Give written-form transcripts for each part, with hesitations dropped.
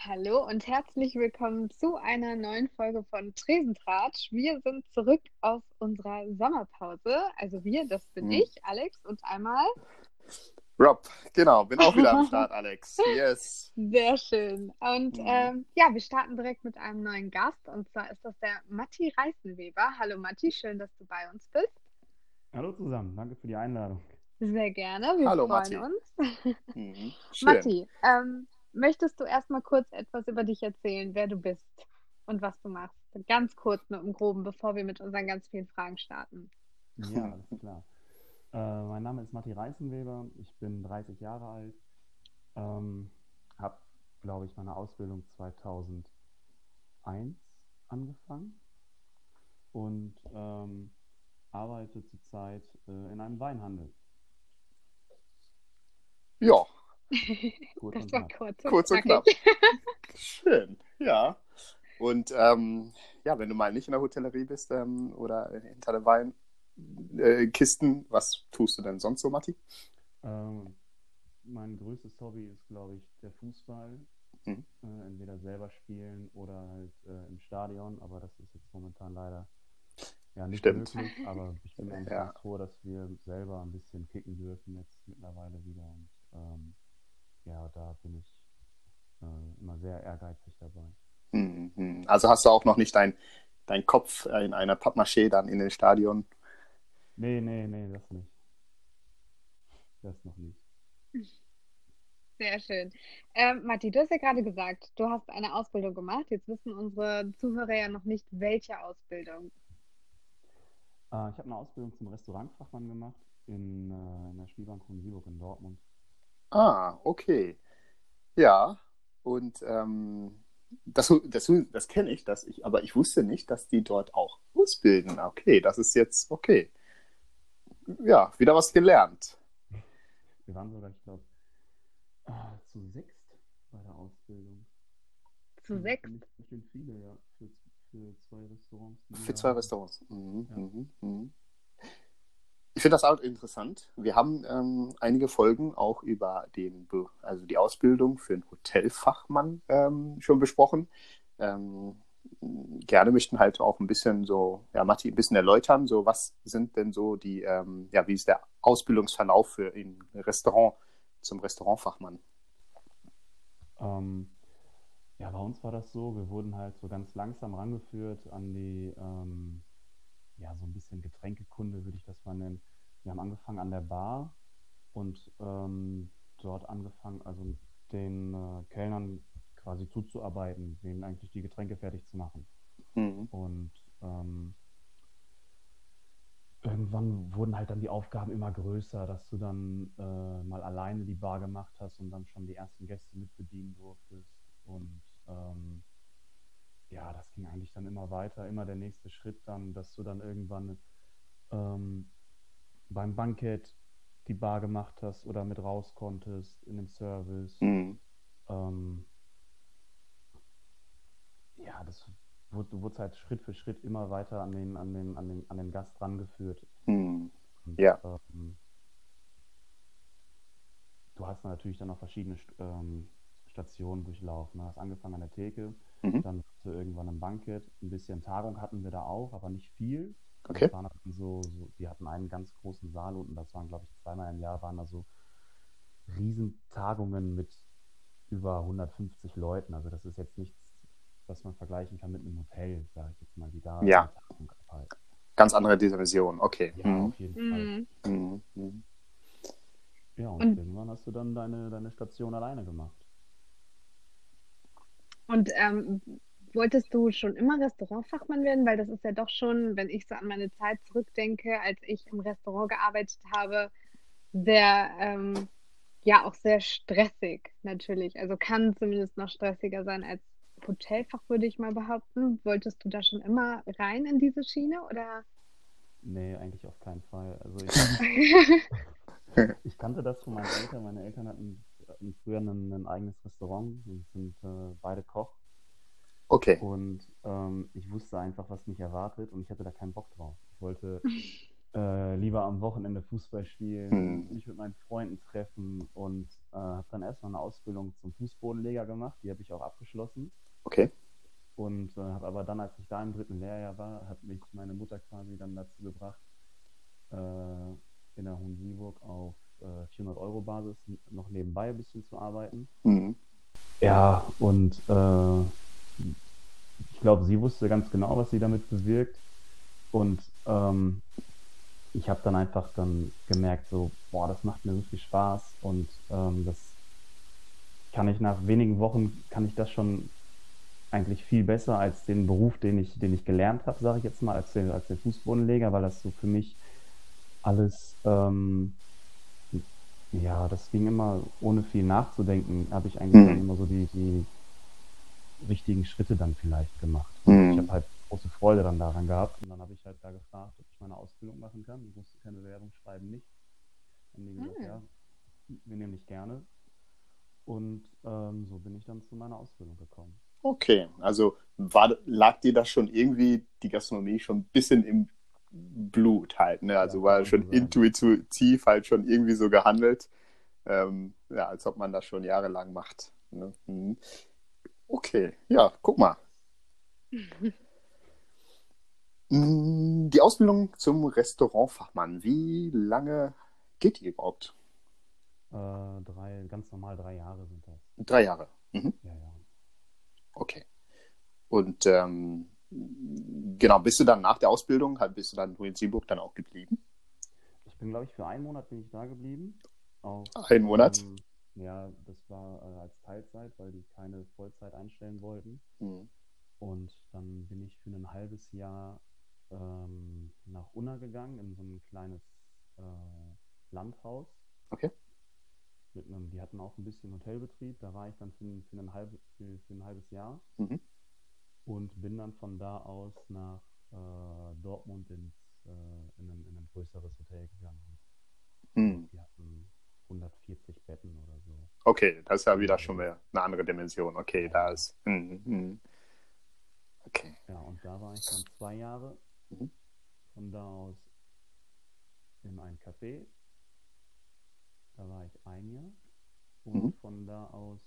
Hallo und herzlich willkommen zu einer neuen Folge von Tresentratsch. Wir sind zurück aus unserer Sommerpause. Also wir, das bin Hm. ich, Alex, und einmal. Rob, genau, bin auch wieder am Start, Alex. Yes. Sehr schön. Und Hm. ja, wir starten direkt mit einem neuen Gast. Und zwar ist das der Matti Reißenweber. Hallo Matti, schön, dass du bei uns bist. Hallo zusammen, danke für die Einladung. Sehr gerne, wir Hallo, freuen Matti. uns. Schön. Matti, möchtest du erstmal kurz etwas über dich erzählen, wer du bist und was du machst? Ganz kurz nur im Groben, bevor wir mit unseren ganz vielen Fragen starten. Ja, alles klar. Mein Name ist Matti Reißenweber, ich bin 30 Jahre alt, habe, glaube ich, meine Ausbildung 2001 angefangen und arbeite zurzeit in einem Weinhandel, Ja, kurz Das und war knapp. kurz und kurz und knackig. knapp. Schön, ja. Und ja, wenn du mal nicht in der Hotellerie bist oder hinter den Weinkisten, was tust du denn sonst so, Matti? Ähm, Mein größtes Hobby ist, glaube ich, der Fußball. Hm. Entweder selber spielen oder halt im Stadion, aber das ist jetzt momentan leider ja, nicht Stimmt. möglich, aber ich bin eigentlich Ja. ganz froh, dass wir selber ein bisschen kicken dürfen jetzt mittlerweile wieder. Und ja, da bin ich immer sehr ehrgeizig dabei. Also hast du auch noch nicht dein Kopf in einer Pappmaché dann in den Stadion? Nee, nee, nee, das nicht. Das noch nicht. Sehr schön. Matti, du hast ja gerade gesagt, du hast eine Ausbildung gemacht. Jetzt wissen unsere Zuhörer ja noch nicht, welche Ausbildung. Ich habe eine Ausbildung zum Restaurantfachmann gemacht in der Spielbank Kronenburg in Dortmund. Ah, okay. Ja, und das kenne ich, aber ich wusste nicht, dass die dort auch ausbilden. Okay, das ist jetzt okay. Ja, wieder was gelernt. Wir waren sogar, ich glaube, zu sechst bei der Ausbildung. Zu sechs. Bestimmt viele, ja, für zwei Restaurants, die wir Für da zwei haben. Restaurants. Ja. Ich finde das auch interessant. Wir haben einige Folgen auch über also die Ausbildung für einen Hotelfachmann schon besprochen. Ähm, Gerne möchten halt auch ein bisschen so, ja, Matti, ein bisschen erläutern, so was sind denn so ja, wie ist der Ausbildungsverlauf für ein Restaurant zum Restaurantfachmann? Ähm, Ja, bei uns war das so, wir wurden halt so ganz langsam rangeführt an die, ja, so ein bisschen Getränkekunde, würde ich das mal nennen. Wir haben angefangen an der Bar und dort angefangen, also den Kellnern quasi zuzuarbeiten, denen eigentlich die Getränke fertig zu machen. Mhm. Und irgendwann wurden halt dann die Aufgaben immer größer, dass du dann mal alleine die Bar gemacht hast und dann schon die ersten Gäste mitbedienen durftest. Und ja, das ging eigentlich dann immer weiter, immer der nächste Schritt dann, dass du dann irgendwann ähm, beim Bankett die Bar gemacht hast oder mit raus konntest in dem Service. Mhm. Ähm, ja, du wurdest halt Schritt für Schritt immer weiter an den Gast rangeführt. Mhm. Und Ja. du hast natürlich dann noch verschiedene Stationen durchlaufen. Du hast angefangen an der Theke, Mhm. dann so irgendwann im Bankett. Ein bisschen Tagung hatten wir da auch, aber nicht viel. Okay. Das waren dann wir hatten einen ganz großen Saal unten, das waren, glaube ich, zweimal im Jahr, waren da so Riesentagungen mit über 150 Leuten. Also das ist jetzt nichts, was man vergleichen kann mit einem Hotel, sage ich jetzt mal, die da eine Ja, Tagung abhalten. ganz andere Dimension. Okay. Ja, Mhm. auf jeden Fall. Mhm. Mhm. Mhm. Ja, und Und, irgendwann hast du dann deine Station alleine gemacht. und wolltest du schon immer Restaurantfachmann werden? Weil das ist ja doch schon, wenn ich so an meine Zeit zurückdenke, als ich im Restaurant gearbeitet habe, sehr, ja, auch sehr stressig natürlich. Also kann zumindest noch stressiger sein als Hotelfach, würde ich mal behaupten. Wolltest du da schon immer rein in diese Schiene oder? Nee, eigentlich auf keinen Fall. Also ich kannte das von meinen Eltern. Meine Eltern hatten früher ein eigenes Restaurant und sind beide Koch. Okay. Und ich wusste einfach, was mich erwartet und ich hatte da keinen Bock drauf. Ich wollte lieber am Wochenende Fußball spielen, Hm. mich mit meinen Freunden treffen und habe dann erstmal eine Ausbildung zum Fußbodenleger gemacht. Die habe ich auch abgeschlossen. Okay. Und habe aber dann, als ich da im 3. Lehrjahr war, hat mich meine Mutter quasi dann dazu gebracht, in der Hohen Sieburg auf 400-Euro-Basis noch nebenbei ein bisschen zu arbeiten. Hm. Ja, und ich glaube, sie wusste ganz genau, was sie damit bewirkt. Und ich habe dann einfach dann gemerkt, so, boah, das macht mir so viel Spaß und das kann ich nach wenigen Wochen, kann ich das schon eigentlich viel besser als den Beruf, den ich gelernt habe, sage ich jetzt mal, als den Fußbodenleger, weil das so für mich alles, ja, das ging immer ohne viel nachzudenken, habe ich eigentlich dann Hm. immer so die richtigen Schritte dann vielleicht gemacht. Und ich habe Hm. halt große Freude dann daran gehabt. Und dann habe ich halt da gefragt, ob ich meine Ausbildung machen kann. Ich musste keine Bewerbung schreiben, nicht. Haben die gesagt, Hm. ja, wir nehmen dich gerne. Und so bin ich dann zu meiner Ausbildung gekommen. Okay, also lag dir das schon irgendwie die Gastronomie schon ein bisschen im Blut halt, ne? Ja, Also kann war man so schon sagen. intuitiv halt schon irgendwie so gehandelt, ja, als ob man das schon jahrelang macht. Ne? Mhm. Okay, ja, guck mal. Die Ausbildung zum Restaurantfachmann, wie lange geht die überhaupt? Ganz normal 3 Jahre sind das. 3 Jahre. Mhm. Ja, ja. Okay. Und genau, bist du dann nach der Ausbildung, halt bist du dann in Sieburg dann auch geblieben? Ich bin, glaube ich, für einen Monat bin ich da geblieben. Auch, Einen Monat? ja, das war als Teilzeit, weil die keine Vollzeit einstellen wollten. Mhm. Und dann bin ich für ein halbes Jahr nach Unna gegangen, in so ein kleines äh, Landhaus. Okay. Die hatten auch ein bisschen Hotelbetrieb. Da war ich dann für ein halbes Jahr Mhm. und bin dann von da aus nach Dortmund in ein größeres Hotel gegangen. Ich glaube, Mhm. die hatten 140 Betten oder so. Okay, das ist ja wieder schon Also, mehr eine andere Dimension. Okay, ja, da ja. ist. Mhm. Mhm. Okay. Ja, und da war ich dann 2 Jahre. Mhm. Von da aus in ein Café. Da war ich ein Jahr. Mhm. Und von da aus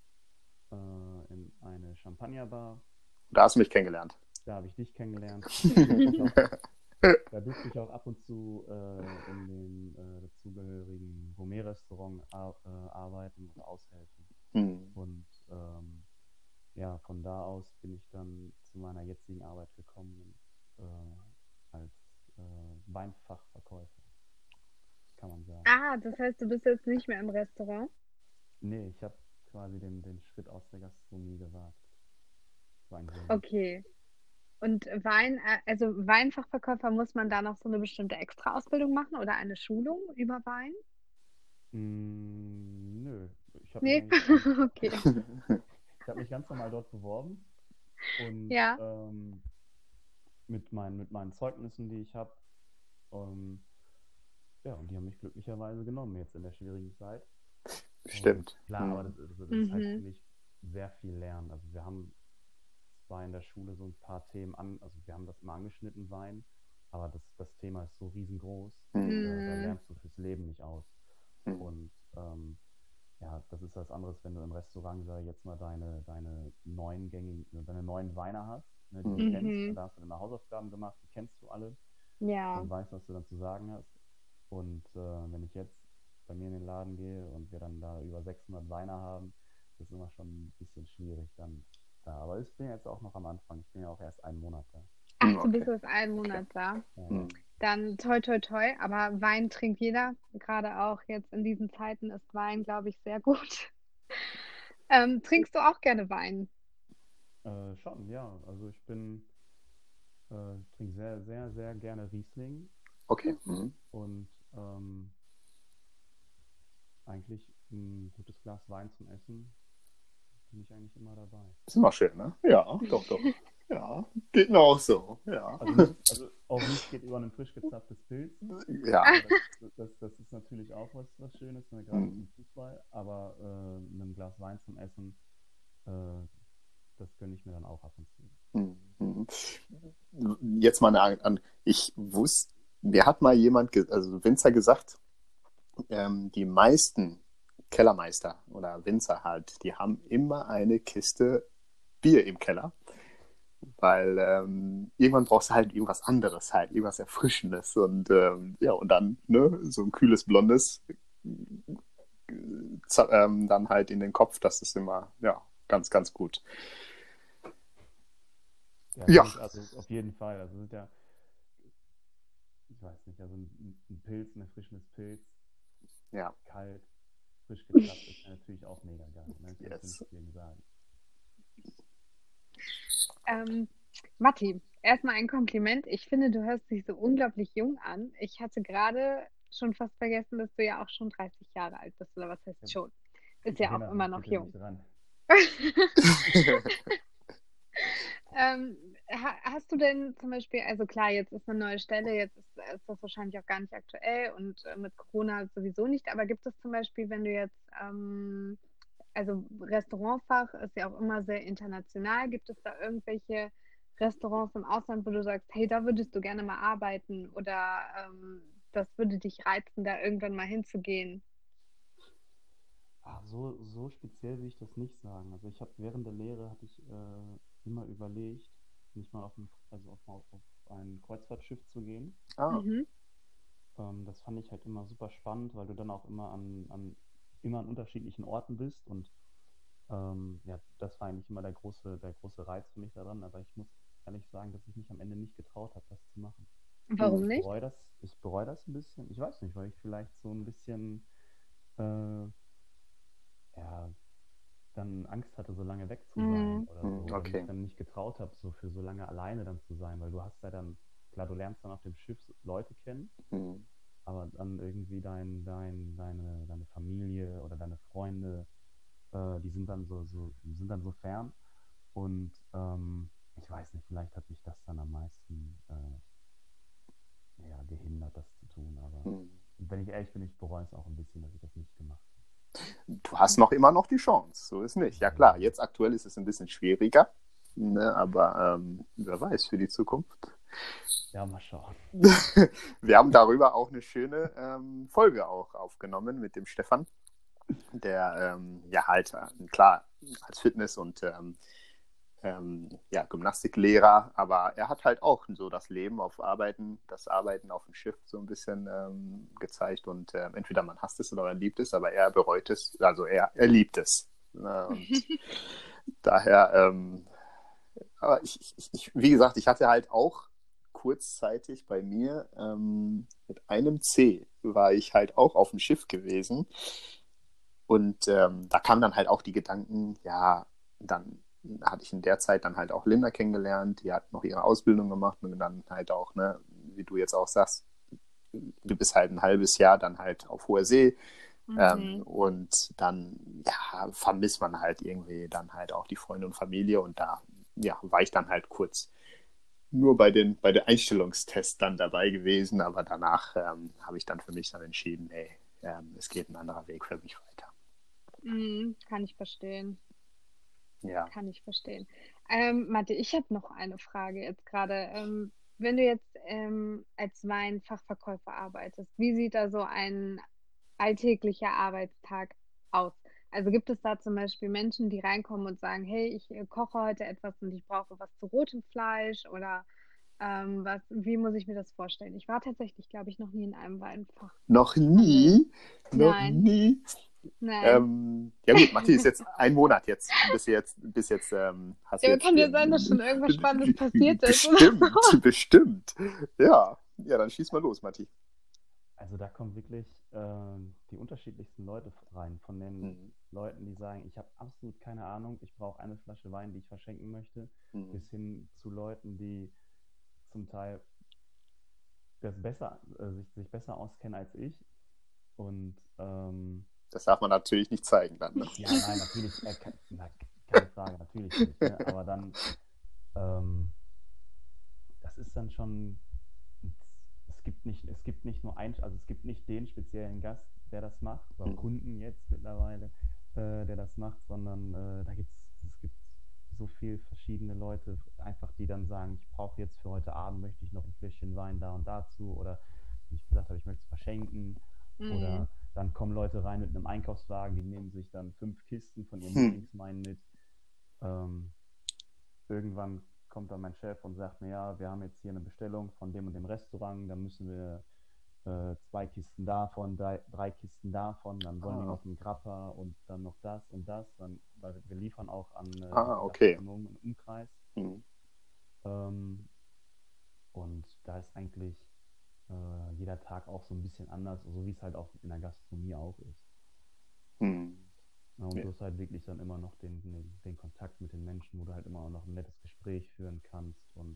in eine Champagnerbar. Da hast du mich kennengelernt. Da habe ich dich kennengelernt. Da durfte ich auch ab und zu in dem dazugehörigen Gourmet-Restaurant arbeiten oder aushelfen. Mhm. Und ja, von da aus bin ich dann zu meiner jetzigen Arbeit gekommen als Weinfachverkäufer, kann man sagen. Ah, das heißt, du bist jetzt nicht mehr im Restaurant? Nee, ich habe quasi den Schritt aus der Gastronomie gewagt. Das war ein Wunsch. Okay. Und also Weinfachverkäufer, muss man da noch so eine bestimmte Extra-Ausbildung machen oder eine Schulung über Wein? Nö, ich habe mich Nee? eigentlich ganz, Okay. ich habe mich ganz normal dort beworben und Ja. mit meinen Zeugnissen, die ich habe, ähm, ja, und die haben mich glücklicherweise genommen jetzt in der schwierigen Zeit. Und Stimmt. klar, aber Mhm. das heißt für Mhm. mich sehr viel lernen. Also wir haben zwar in der Schule so ein paar Themen also wir haben das immer angeschnitten, Wein, aber das Thema ist so riesengroß, Mhm. da Mhm. lernst du fürs Leben nicht aus. Mhm. Und ja, das ist was anderes, wenn du im Restaurant, sag ich jetzt mal, deine neuen Weine hast, ne, die du Mhm. kennst. Mhm. Da hast du immer Hausaufgaben gemacht, die kennst du alle Ja. und weißt, was du dann zu sagen hast. Und wenn ich jetzt bei mir in den Laden gehe und wir dann da über 600 Weine haben, das ist immer schon ein bisschen schwierig dann da. Aber ich bin jetzt auch noch am Anfang. Ich bin ja auch erst einen Monat da. Ach, Mhm. du bist Okay. erst einen Okay. Monat da. Ja, ja. Mhm. Dann toi, toi, toi. Aber Wein trinkt jeder. Gerade auch jetzt in diesen Zeiten ist Wein, glaube ich, sehr gut. Trinkst du auch gerne Wein? Schon, ja. Also trinke sehr, sehr, sehr gerne Riesling Okay. Mhm. und eigentlich ein gutes Glas Wein zum Essen bin ich eigentlich immer dabei. Ist immer schön, ne? Ja, doch, doch. Ja, geht mir auch so. Ja. Also auch nichts geht über ein frisch gezapftes Pilz. Ja. Ja, das ist natürlich auch was Schönes, ne, gerade Mhm. zum Fußball, aber ein Glas Wein zum Essen, äh, das gönne ich mir dann auch ab und zu. Mhm. Jetzt mal ich wusste Mir hat mal jemand, also ein Winzer gesagt, die meisten Kellermeister oder Winzer halt, die haben immer eine Kiste Bier im Keller, weil irgendwann brauchst du halt irgendwas anderes halt, irgendwas Erfrischendes und ja, und dann ne, so ein kühles Blondes dann halt in den Kopf, das ist immer, ja, ganz, ganz gut. Ja, Ja, finde ich also auf jeden Fall. Also sind ja, ich weiß nicht, also ein Pilz, ein erfrischendes Pilz, ja, kalt, frisch gezapft, ist ja natürlich auch mega geil. Ne? Kann ich yes. nichts gegen sagen. Ähm, Matti, erstmal ein Kompliment. Ich finde, du hörst dich so unglaublich jung an. Ich hatte gerade schon fast vergessen, dass du ja auch schon 30 Jahre alt bist, oder was heißt Ja, schon? Ist ja auch erinnere immer mich noch bitte jung. nicht dran. Hast du denn zum Beispiel, also klar, jetzt ist eine neue Stelle, ist das wahrscheinlich auch gar nicht aktuell und mit Corona sowieso nicht, aber gibt es zum Beispiel, wenn du jetzt, also Restaurantfach ist ja auch immer sehr international, gibt es da irgendwelche Restaurants im Ausland, wo du sagst, hey, da würdest du gerne mal arbeiten oder das würde dich reizen, da irgendwann mal hinzugehen? So speziell will ich das nicht sagen. Also ich habe während der Lehre hatte ich immer überlegt, nicht mal auf ein Kreuzfahrtschiff zu gehen. Ah, Mhm. Das fand ich halt immer super spannend, weil du dann auch immer an unterschiedlichen Orten bist und ja, das war eigentlich immer der große Reiz für mich daran, aber ich muss ehrlich sagen, dass ich mich am Ende nicht getraut habe, das zu machen. hm, Warum nicht? Ich bereue das ein bisschen. Ich weiß nicht, weil ich vielleicht so ein bisschen äh, ja, dann Angst hatte, so lange weg zu sein Mhm. oder so, hm, oder mich okay. dann nicht getraut habe, so für so lange alleine dann zu sein, weil du hast ja dann, klar, du lernst dann auf dem Schiff Leute kennen, Hm, aber dann irgendwie deine Familie oder deine Freunde, die sind dann so fern und ich weiß nicht, vielleicht hat mich das dann am meisten ja, gehindert, das zu tun, aber hm. wenn ich ehrlich bin, ich bereue es auch ein bisschen, dass ich das nicht gemacht Du hast noch immer noch die Chance, so ist nicht. Ja habe. klar, jetzt aktuell ist es ein bisschen schwieriger, ne, aber wer weiß für die Zukunft. Ja, mal schauen. Wir haben darüber auch eine schöne Folge auch aufgenommen mit dem Stefan, der ja halt klar als Fitness- und ja, Gymnastiklehrer, aber er hat halt auch so das Leben auf Arbeiten, das Arbeiten auf dem Schiff so ein bisschen gezeigt und entweder man hasst es oder man liebt es, aber er bereut es, also er liebt es. Ne? Und daher, aber wie gesagt, ich hatte halt auch kurzzeitig bei mir mit einem C war ich halt auch auf dem Schiff gewesen und da kamen dann halt auch die Gedanken, ja, dann hatte ich in der Zeit dann halt auch Linda kennengelernt, die hat noch ihre Ausbildung gemacht und dann halt auch, ne, wie du jetzt auch sagst, du bist halt ein halbes Jahr dann halt auf hoher See Mhm. und dann, ja, vermisst man halt irgendwie dann halt auch die Freunde und Familie und da, ja, war ich dann halt kurz nur bei den Einstellungstests dann dabei gewesen, aber danach habe ich dann für mich dann entschieden, nee, es geht ein anderer Weg für mich weiter. Mhm. Kann ich verstehen. Ja. Kann ich verstehen. Mathe, ich habe noch eine Frage jetzt gerade. Wenn du jetzt als Weinfachverkäufer arbeitest, wie sieht da so ein alltäglicher Arbeitstag aus? Also gibt es da zum Beispiel Menschen, die reinkommen und sagen, hey, ich koche heute etwas und ich brauche was zu rotem Fleisch oder wie muss ich mir das vorstellen? Ich war tatsächlich, glaube ich, noch nie in einem Weinfach. Noch Nee, nie, noch nein, nie. nein. Ja gut, Matti ist jetzt ein Monat jetzt. Bis jetzt hast du Ja, jetzt kann dir sein, dass schon irgendwas Spannendes passiert ist oder bestimmt, so. bestimmt. Ja, ja, dann schieß mal los, Matti. Also da kommen wirklich die unterschiedlichsten Leute rein, von den Hm, Leuten, die sagen, ich habe absolut keine Ahnung, ich brauche eine Flasche Wein, die ich verschenken möchte, hm. bis hin zu Leuten, die zum Teil sich besser auskennen als ich. Und Das darf man natürlich nicht zeigen dann, ne? ja, nein, natürlich, keine Frage, natürlich nicht. Ne? Aber dann, ähm, das ist dann schon, es gibt nicht nur also es gibt nicht den speziellen Gast, der das macht, oder Hm, Kunden jetzt mittlerweile, der das macht, sondern es gibt so viel verschiedene Leute, einfach die dann sagen, ich brauche jetzt für heute Abend, möchte ich noch ein Fläschchen Wein da und dazu oder wie ich gesagt habe, ich möchte es verschenken oder dann kommen Leute rein mit einem Einkaufswagen, die nehmen sich dann 5 Kisten von ihrem Lieblingswein mit. Irgendwann kommt dann mein Chef und sagt mir, ja, wir haben jetzt hier eine Bestellung von dem und dem Restaurant, dann müssen wir 2 Kisten davon, 3 Kisten davon, dann wollen die noch einen Grappa und dann noch das und das. Weil wir liefern auch an Okay. Gastronomen im Umkreis. Mhm. Und da ist eigentlich jeder Tag auch so ein bisschen anders, so wie es halt auch in der Gastronomie auch ist. Mhm. Ja, und Ja. du hast halt wirklich dann immer noch den Kontakt mit den Menschen, wo du halt immer noch ein nettes Gespräch führen kannst und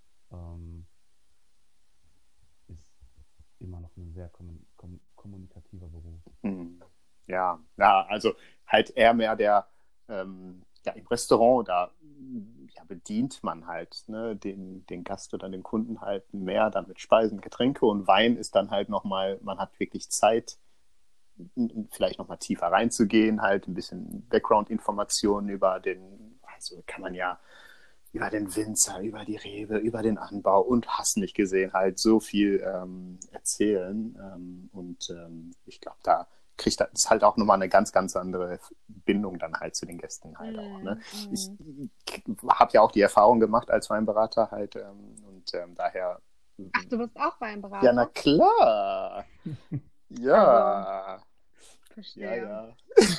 ist immer noch ein sehr kommunikativer Beruf. Mhm. Ja, also halt eher mehr der, ja, im Restaurant, da ja, bedient man halt ne, den Gast oder den Kunden halt mehr dann mit Speisen, Getränke und Wein ist dann halt nochmal, man hat wirklich Zeit, vielleicht nochmal tiefer reinzugehen, halt ein bisschen Background-Informationen über also kann man ja über den Winzer, über die Rebe, über den Anbau und hast nicht gesehen, halt so viel erzählen. Ich glaube, da kriegt das halt auch nochmal eine ganz, ganz andere Bindung dann halt zu den Gästen halt auch. Ne? Ich habe ja auch die Erfahrung gemacht als Weinberater halt daher. Ach, du bist auch Ja, na Weinberater? klar. Ja. Verstehe. Ja.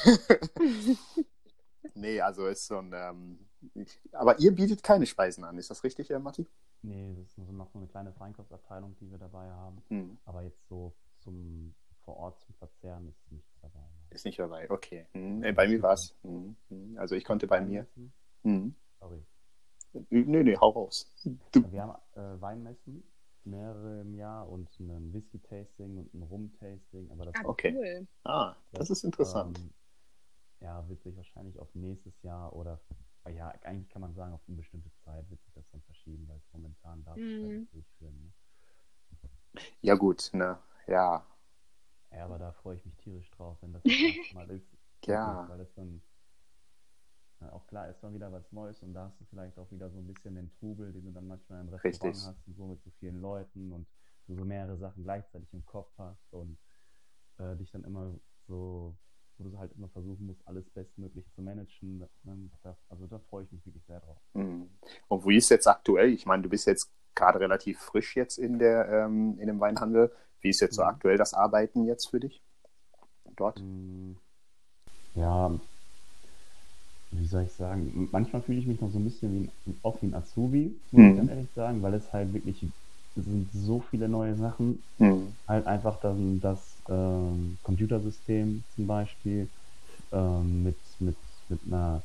Nee, also ist so ein. Aber ihr bietet keine Speisen an, ist das richtig, Matti? Nee, das ist noch so eine kleine Feinkostabteilung, die wir dabei haben. Aber jetzt so vor Ort zum Verzehren ist nichts dabei. Ist nicht dabei, okay. Also Bei es mir gibt war so es. Also ich konnte bei mir. Weinmessen. Sorry. Nee, hau raus. Du. Wir haben Weinmessen, mehrere im Jahr und ein Whisky-Tasting und ein Rum-Tasting. Aber das, Okay. Cool. Das ist interessant. Ja, wird sich wahrscheinlich auf nächstes Jahr oder ja, eigentlich kann man sagen, auf unbestimmte Zeit wird sich das dann verschieben, weil es momentan darf ich das nicht durchführen. Ne? Ja, gut, ne? Ja. Ja, aber da freue ich mich tierisch drauf, wenn das erste Mal ist. Ja. Wirklich, weil das dann auch klar ist dann wieder was Neues und da hast du vielleicht auch wieder so ein bisschen den Trubel, den du dann manchmal im Restaurant Richtig. hast und so mit so vielen Leuten und du so mehrere Sachen gleichzeitig im Kopf hast und dich dann immer so, wo du halt immer versuchen musst, alles bestmöglich zu managen. Also da freue ich mich wirklich sehr drauf. Und wie ist jetzt aktuell? Ich meine, du bist jetzt gerade relativ frisch jetzt in dem Weinhandel. Wie ist jetzt so aktuell das Arbeiten jetzt für dich dort? Ja, wie soll ich sagen, manchmal fühle ich mich noch so ein bisschen wie ein Azubi, muss ich dann ehrlich sagen, weil es halt wirklich, es sind so viele neue Sachen. Halt einfach dann das Computersystem zum Beispiel mit einer,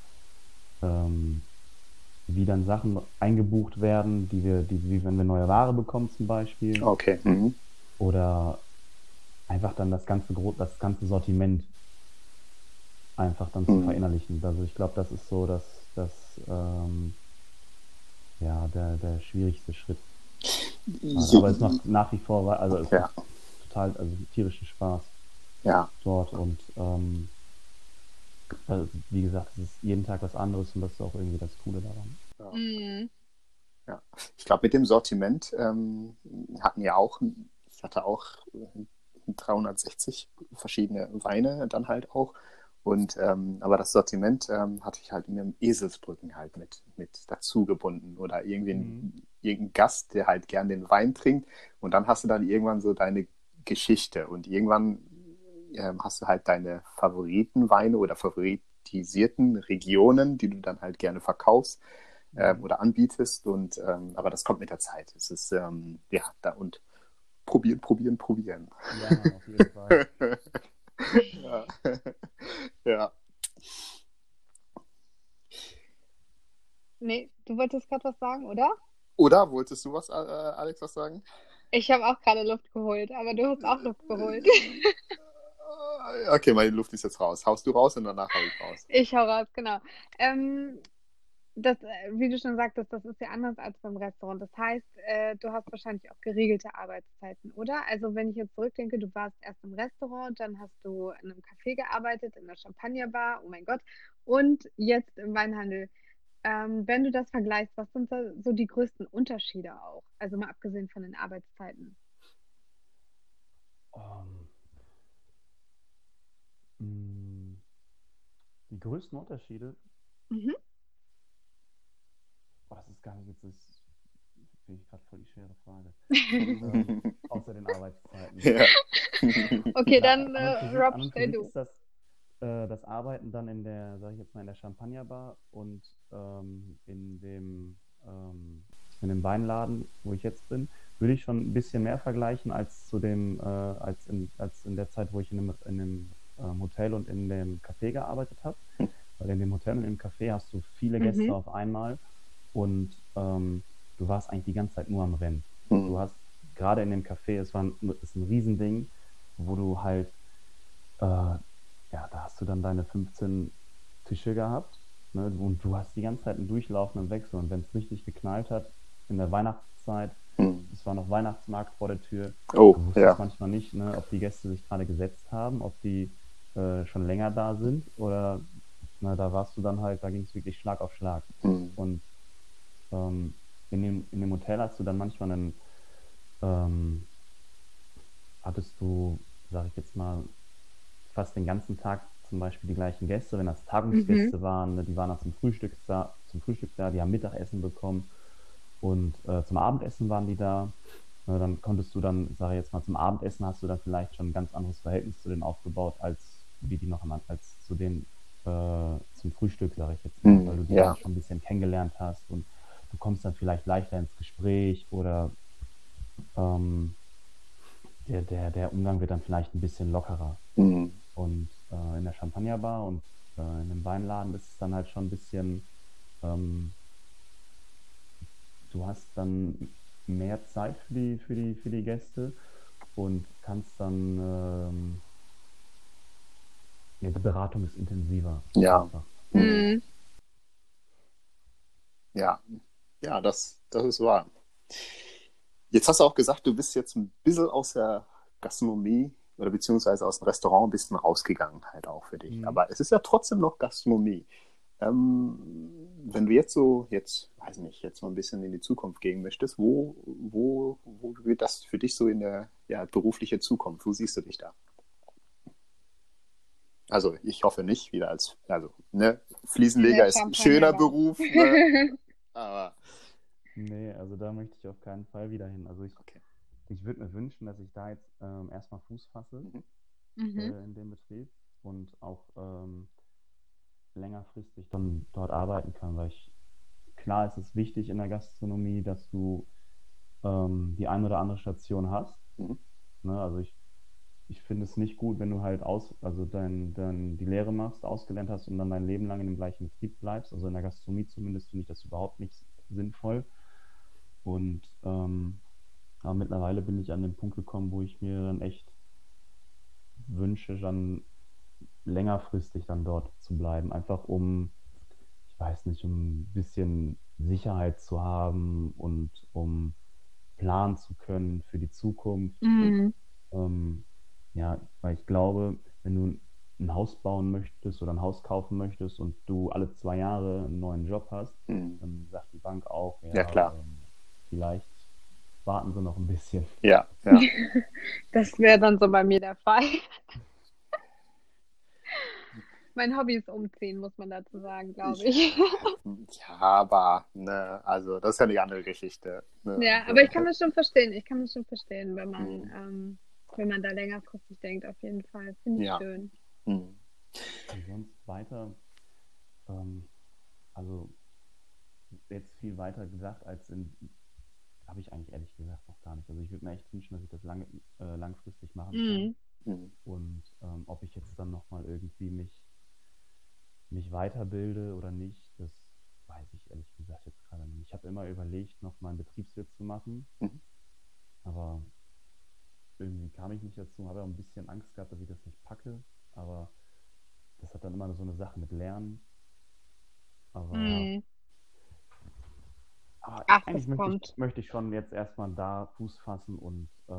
wie dann Sachen eingebucht werden, wie wenn wir neue Ware bekommen zum Beispiel. Okay. Oder einfach dann das ganze Sortiment einfach dann zu verinnerlichen. Also ich glaube, das ist so der schwierigste Schritt. Aber es macht nach wie vor, also es macht total, also tierischen Spaß dort und also wie gesagt, es ist jeden Tag was anderes und das ist auch irgendwie das Coole daran. Ja. Ich glaube, mit dem Sortiment ich hatte auch 360 verschiedene Weine dann halt auch. Aber das Sortiment hatte ich halt in einem Eselsbrücken halt mit dazu gebunden oder irgendein Gast, der halt gern den Wein trinkt und dann hast du dann irgendwann so deine Geschichte und irgendwann hast du halt deine Favoritenweine oder favoritisierten Regionen, die du dann halt gerne verkaufst oder anbietest aber das kommt mit der Zeit. Es ist da und probieren. Ja, Mann, auf jeden Fall. Ja. Ja. Nee, du wolltest gerade was sagen, oder? Oder wolltest du Alex, was sagen? Ich habe auch gerade Luft geholt, aber du hast auch Luft geholt. Okay, meine Luft ist jetzt raus. Haust du raus und danach hau ich raus. Ich hau raus, genau. Wie du schon sagtest, das ist ja anders als beim Restaurant. Das heißt, du hast wahrscheinlich auch geregelte Arbeitszeiten, oder? Also wenn ich jetzt zurückdenke, du warst erst im Restaurant, dann hast du in einem Café gearbeitet, in einer Champagnerbar, oh mein Gott, und jetzt im Weinhandel. wenn du das vergleichst, was sind so die größten Unterschiede auch? Also mal abgesehen von den Arbeitszeiten. Ähm, mh, die größten Unterschiede, Mhm. das ist gar nicht jetzt, das finde ich gerade voll die schwere Frage. Außer den Arbeitszeiten. Ja. Okay, Na, dann an Rob, und für stell sich du. ist das Arbeiten dann in der, sage ich jetzt mal, in der Champagnerbar und in dem Weinladen, wo ich jetzt bin, würde ich schon ein bisschen mehr vergleichen als als in der Zeit, wo ich in dem Hotel und in dem Café gearbeitet habe. Weil in dem Hotel und im Café hast du viele Gäste Mhm. auf einmal und du warst eigentlich die ganze Zeit nur am Rennen. Du Mhm. hast gerade in dem Café, ist ein Riesending, wo du halt ja, da hast du dann deine 15 Tische gehabt, ne? Und du hast die ganze Zeit einen durchlaufenden Wechsel. Und wenn es richtig geknallt hat, in der Weihnachtszeit, Mhm. es war noch Weihnachtsmarkt vor der Tür, Oh, du wusstest ja. manchmal nicht, ne, ob die Gäste sich gerade gesetzt haben, ob die schon länger da sind oder da warst du dann halt, da ging es wirklich Schlag auf Schlag. Mhm. Und ähm, in dem Hotel hast du dann manchmal ähm, hattest du, sag ich jetzt mal, fast den ganzen Tag zum Beispiel die gleichen Gäste, wenn das Mhm. Tagungsgäste waren, ne, die waren dann zum Frühstück da, die haben Mittagessen bekommen und zum Abendessen waren die da. Ne, dann konntest du dann, sage ich jetzt mal, zum Abendessen hast du dann vielleicht schon ein ganz anderes Verhältnis zu denen aufgebaut, als wie die noch als zu den zum Frühstück, sage ich jetzt mal, weil Mhm. du die dann Ja. schon ein bisschen kennengelernt hast und du kommst dann vielleicht leichter ins Gespräch oder ähm, der Umgang wird dann vielleicht ein bisschen lockerer. Mhm. Und in der Champagnerbar und in dem Weinladen ist es dann halt schon ein bisschen, ähm, du hast dann mehr Zeit für die Gäste und kannst dann, ja, die Beratung ist intensiver Ja. einfach. Mhm. Mhm. Ja. Ja, das ist wahr. Jetzt hast du auch gesagt, du bist jetzt ein bisschen aus der Gastronomie oder beziehungsweise aus dem Restaurant ein bisschen rausgegangen, halt auch für dich. Mhm. Aber es ist ja trotzdem noch Gastronomie. Wenn du jetzt, weiß nicht, jetzt mal ein bisschen in die Zukunft gehen möchtest, wo wird das für dich so in der berufliche Zukunft? Wo siehst du dich da? Also ich hoffe nicht wieder ne, In der Fliesenleger ist ein schöner Champagnerbar. Beruf, ne? Aber Nee, also da möchte ich auf keinen Fall wieder hin. okay. Ich würde mir wünschen, dass ich da jetzt erstmal Fuß fasse Mhm. Mhm. in dem Betrieb und auch längerfristig dann dort arbeiten kann, weil klar ist es wichtig in der Gastronomie, dass du die ein oder andere Station hast. Mhm. Ne? Ich finde es nicht gut, wenn du halt also die Lehre machst, ausgelernt hast und dann dein Leben lang in dem gleichen Betrieb bleibst. Also in der Gastronomie zumindest finde ich das überhaupt nicht sinnvoll. Und aber mittlerweile bin ich an den Punkt gekommen, wo ich mir dann echt wünsche, dann längerfristig dann dort zu bleiben. Einfach um, ich weiß nicht, um ein bisschen Sicherheit zu haben und um planen zu können für die Zukunft. Mhm. Ähm, ja, weil ich glaube, wenn du ein Haus bauen möchtest oder ein Haus kaufen möchtest und du alle 2 Jahre einen neuen Job hast, Mhm. dann sagt die Bank auch, Ja, ja, klar. vielleicht warten sie noch ein bisschen. Ja, ja. Das wäre dann so bei mir der Fall. Mein Hobby ist Umziehen, muss man dazu sagen, glaube Ich, ich. ja, aber, ne, also das ist ja eine andere Geschichte. Ne, Ja, aber ich also, kann das schon verstehen. Ich kann das schon verstehen, hm, wenn man da längerfristig denkt, auf jeden Fall. Finde ich ja. schön. Hm, Und sonst weiter, ähm, also jetzt viel weiter gesagt habe ich eigentlich ehrlich gesagt noch gar nicht. Also ich würde mir echt wünschen, dass ich das langfristig machen kann. Mhm. hm, Und ob ich jetzt dann nochmal irgendwie mich weiterbilde oder nicht, das weiß ich ehrlich gesagt jetzt gerade nicht. Ich habe immer überlegt, noch mal einen Betriebswirt zu machen, hm. aber irgendwie kam ich nicht dazu, habe auch ein bisschen Angst gehabt, dass ich das nicht packe, aber das hat dann immer so eine Sache mit Lernen. Aber ja, Mhm. aber Ach, eigentlich das kommt. möchte ich schon jetzt erstmal da Fuß fassen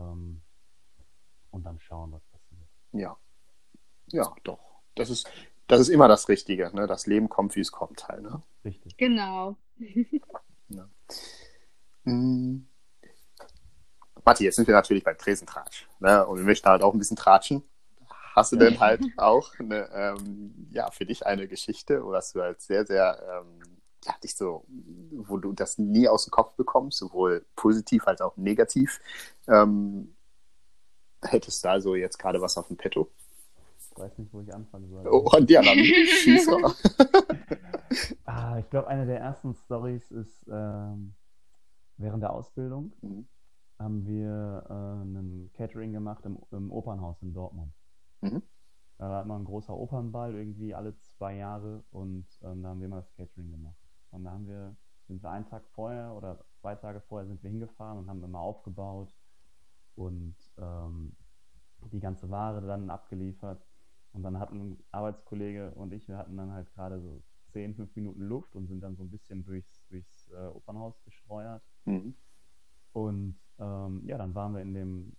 und dann schauen, was passiert. Ja, ja, doch. Das ist immer das Richtige, ne? Das Leben kommt, wie es kommt halt, ne? Richtig. Genau. Ja. Hm. Matti, jetzt sind wir natürlich beim Tresentratsch, ne? Und wir möchten halt auch ein bisschen tratschen. Hast du denn halt auch für dich eine Geschichte, wo du halt sehr, sehr, dich so, wo du das nie aus dem Kopf bekommst, sowohl positiv als auch negativ? Hättest du also jetzt gerade was auf dem Petto? Ich weiß nicht, wo ich anfangen soll. Oh, und ja, dann schieß doch. Ich glaube, eine der ersten Stories ist während der Ausbildung Mhm. haben wir ein Catering gemacht im Opernhaus in Dortmund. Mhm. Da war immer ein großer Opernball, irgendwie alle 2 Jahre und da haben wir immer das Catering gemacht. Und da sind wir einen Tag vorher oder 2 Tage vorher sind wir hingefahren und haben immer aufgebaut und die ganze Ware dann abgeliefert. Und dann hatten ein Arbeitskollege und ich, wir hatten dann halt gerade so 5 Minuten Luft und sind dann so ein bisschen durchs Opernhaus geschleuert. Mhm. Und dann waren wir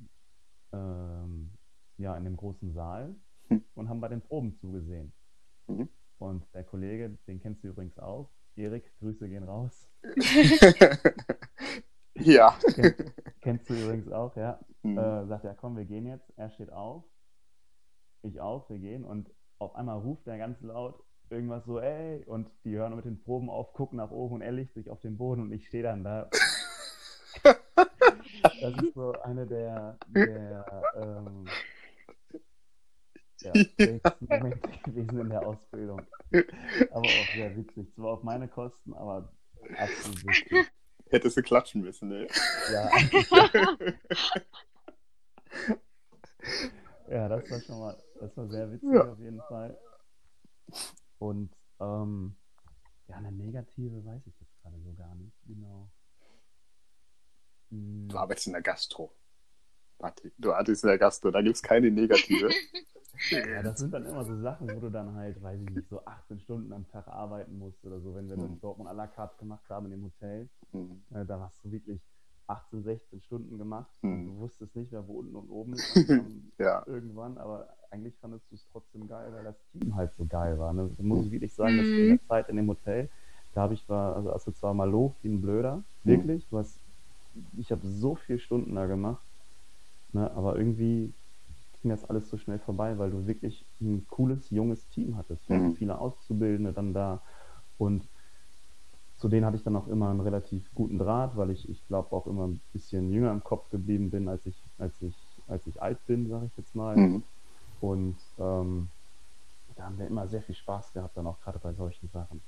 in dem großen Saal und haben bei den Proben zugesehen. Mhm. Und der Kollege, den kennst du übrigens auch, Erik, Grüße gehen raus. Ja. Kennst du übrigens auch, ja. Mhm. Sagt er, komm, wir gehen jetzt. Er steht auf, ich auch, wir gehen. Und auf einmal ruft er ganz laut irgendwas so, ey. Und die hören mit den Proben auf, gucken nach oben und er legt sich auf den Boden und ich stehe dann da. Das ist so eine der schrägsten Momente gewesen in der Ausbildung. Aber auch sehr witzig. Zwar auf meine Kosten, aber absolut witzig. Hättest du klatschen müssen, ne? Ja, eigentlich ja. Ja, das war sehr witzig auf jeden Fall. Und eine negative weiß ich jetzt gerade so gar nicht. Genau. Du arbeitest in der Gastro. Matti, du arbeitest in der Gastro, da gibt es keine negative. Ja, das sind dann immer so Sachen, wo du dann halt, weiß ich nicht, so 18 Stunden am Tag arbeiten musst oder so, wenn wir dann Dortmund à la carte gemacht haben in dem Hotel. Da hast du wirklich 18, 16 Stunden gemacht und du wusstest nicht mehr, wo unten und oben ist Ja. irgendwann, aber eigentlich fandest du es trotzdem geil, weil das Team halt so geil war. Ne? Da muss ich wirklich sagen, dass in der Zeit in dem Hotel, da hast du zwar mal Lob wie ein Blöder, wirklich, ich habe so viele Stunden da gemacht, ne? Aber irgendwie ging das alles so schnell vorbei, weil du wirklich ein cooles, junges Team hattest. Wir hatten viele Auszubildende dann da und zu denen hatte ich dann auch immer einen relativ guten Draht, weil ich glaube, auch immer ein bisschen jünger im Kopf geblieben bin, als ich alt bin, sage ich jetzt mal. Und da haben wir immer sehr viel Spaß gehabt, dann auch gerade bei solchen Sachen.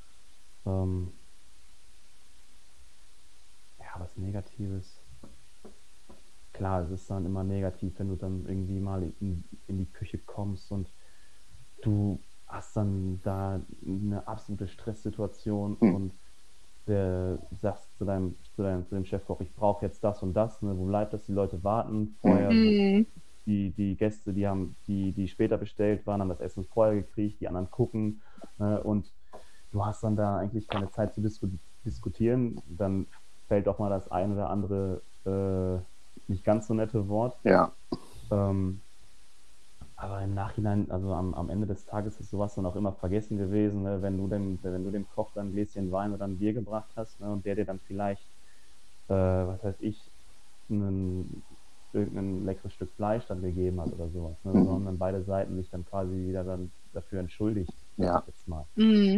Was Negatives. Klar, es ist dann immer negativ, wenn du dann irgendwie mal in die Küche kommst und du hast dann da eine absolute Stresssituation und sagst zu dem Chefkoch, ich brauche jetzt das und das, ne? Wo bleibt das? Die Leute warten vorher. Die Gäste, die später bestellt waren, haben das Essen vorher gekriegt, die anderen gucken und du hast dann da eigentlich keine Zeit zu diskutieren. Dann fällt auch mal das ein oder andere nicht ganz so nette Wort. Ja. Aber im Nachhinein, also am Ende des Tages ist sowas dann auch immer vergessen gewesen, ne? Wenn du dem Koch dann ein Gläschen Wein oder ein Bier gebracht hast, ne? Und der dir dann vielleicht, was weiß ich, irgendein leckeres Stück Fleisch dann gegeben hat oder sowas. Ne? So haben dann beide Seiten sich dann quasi wieder dann dafür entschuldigt, sag ich jetzt mal.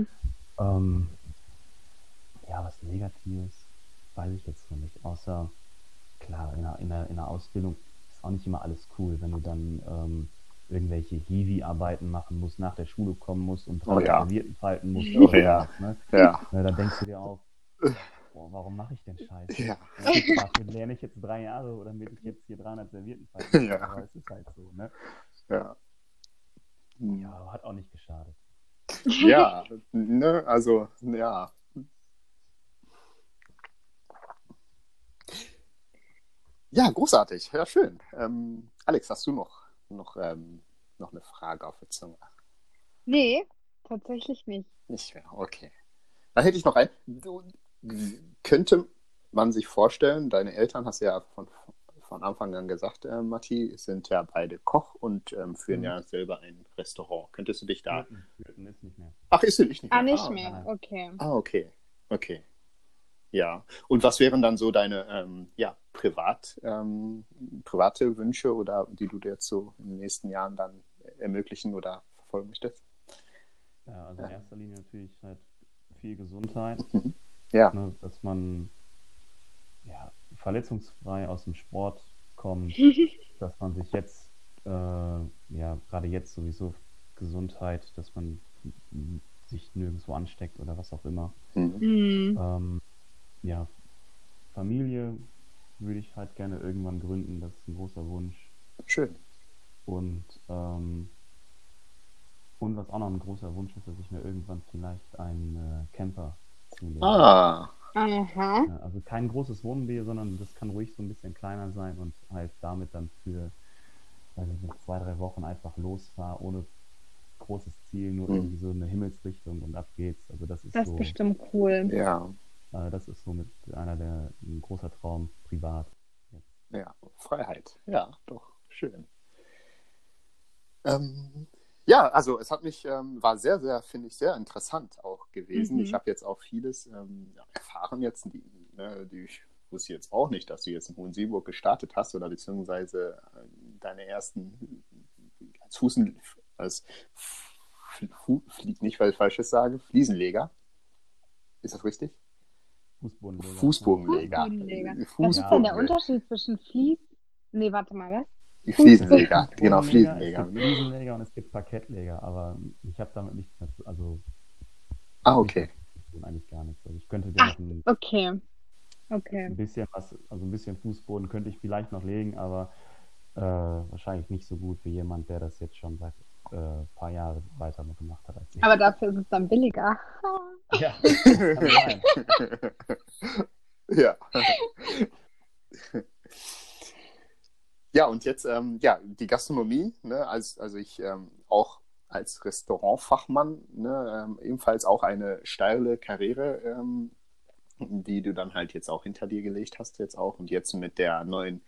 Was Negatives weiß ich jetzt noch nicht, außer klar, in der Ausbildung ist auch nicht immer alles cool, wenn du dann irgendwelche Hiwi-Arbeiten machen musst, nach der Schule kommen musst und 3 Servietten falten musst. Ja. Ne? Ja. Da denkst du dir auch, warum mache ich denn Scheiße? Ja. Dafür lerne ich jetzt 3 Jahre oder damit ich jetzt hier 300 Servietten falten kann, aber es ist halt so. Ne? Ja. Ja, hat auch nicht geschadet. Ja, ne, also, ja. Ja, großartig. Ja, schön. Alex, hast du noch eine Frage auf der Zunge? Nee, tatsächlich nicht. Nicht mehr, okay. Dann hätte ich noch könnte man sich vorstellen, deine Eltern hast du ja von Anfang an gesagt, Matti, sind ja beide Koch und führen ja selber ein Restaurant. Könntest du dich da... Wirten ist nicht mehr. Ach, ist sie nicht mehr? Ah, nicht Ah, mehr, nein. okay. okay. Okay. Ja. Und was wären dann so deine private Wünsche oder die du dir jetzt so in den nächsten Jahren dann ermöglichen oder verfolgen möchtest? Ja, also in erster Linie natürlich halt viel Gesundheit, Ja. ne, dass man verletzungsfrei aus dem Sport kommt, dass man sich jetzt, gerade jetzt sowieso Gesundheit, dass man sich nirgendwo ansteckt oder was auch immer. Mhm. Familie würde ich halt gerne irgendwann gründen, das ist ein großer Wunsch. Schön. Und was auch noch ein großer Wunsch ist, dass ich mir irgendwann vielleicht einen Camper zulege. Aha. Ja, also kein großes Wohnmobil, sondern das kann ruhig so ein bisschen kleiner sein und halt damit dann für, weiß ich nicht, 2-3 Wochen einfach losfahre, ohne großes Ziel, nur irgendwie so eine Himmelsrichtung und ab geht's. Also das ist Das ist so, bestimmt cool. Ja. das ist so mit ein großer Traum privat. Ja, Freiheit. Ja, doch, schön. Ja, also es hat mich, war sehr, sehr, finde ich, sehr interessant auch gewesen. Ich habe jetzt auch vieles erfahren jetzt, ich wusste jetzt auch nicht, dass du jetzt in Hohensielburg gestartet hast oder beziehungsweise deine ersten nicht, weil ich Falsches sage, Fliesenleger. Ist das richtig? Fußbodenleger. Fußbodenleger. Was ist denn der Unterschied zwischen Nee, warte mal, was? Fliesenleger, genau, Fliesenleger. Es gibt Fliesenleger und es gibt Parkettleger, aber ich habe damit nichts mehr zu, also okay. Eigentlich gar nichts. Also ich könnte dir noch ein bisschen was, also ein bisschen Fußboden könnte ich vielleicht noch legen, aber wahrscheinlich nicht so gut wie jemand, der das jetzt schon seit ein paar Jahren weiter gemacht hat als ich. Aber dafür ist es dann billiger. Ja, kann sein. Ja. Ja, und jetzt, die Gastronomie, ne, also ich auch als Restaurantfachmann, ne, ebenfalls auch eine steile Karriere, die du dann halt jetzt auch hinter dir gelegt hast jetzt auch und jetzt mit der neuen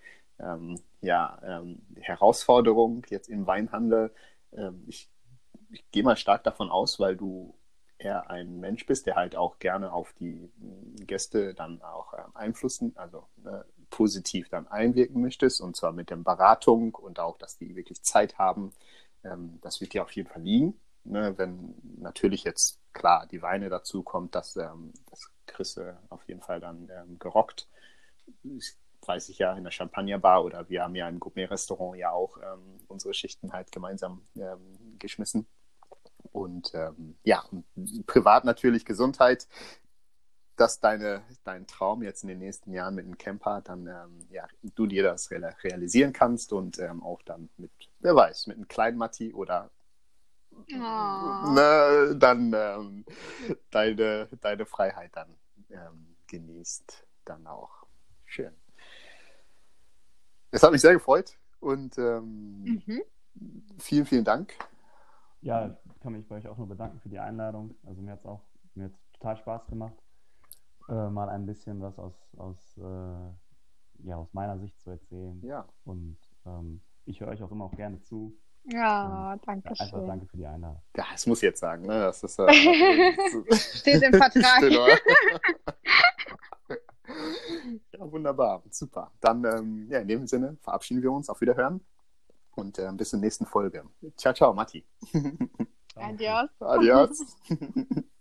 Herausforderung jetzt im Weinhandel. Ich gehe mal stark davon aus, weil du eher ein Mensch bist, der halt auch gerne auf die Gäste dann auch einflussen, also positiv dann einwirken möchtest und zwar mit der Beratung und auch, dass die wirklich Zeit haben. Das wird dir auf jeden Fall liegen. Ne? Wenn natürlich jetzt klar die Weine dazu kommt, das kriegst du auf jeden Fall dann gerockt. Weiß ich ja in der Champagnerbar oder wir haben ja im Gourmet-Restaurant ja auch unsere Schichten halt gemeinsam geschmissen. Und privat natürlich Gesundheit, dass dein Traum jetzt in den nächsten Jahren mit einem Camper dann, du dir das realisieren kannst und auch dann mit, wer weiß, mit einem kleinen Matti oder dann deine Freiheit dann genießt dann auch. Schön. Es hat mich sehr gefreut und vielen, vielen Dank. Ja, ich kann mich bei euch auch nur bedanken für die Einladung. Also mir hat es total Spaß gemacht, mal ein bisschen was aus meiner Sicht zu erzählen. Ja. Und ich höre euch auch immer auch gerne zu. Ja, danke schön. Einfach danke für die Einladung. Ja, das muss ich jetzt sagen, ne? Das ist, steht im Vertrag. Ja, wunderbar, super. Dann in dem Sinne verabschieden wir uns, auf Wiederhören und bis zur nächsten Folge. Ciao, ciao, Matti. Adios. Adios.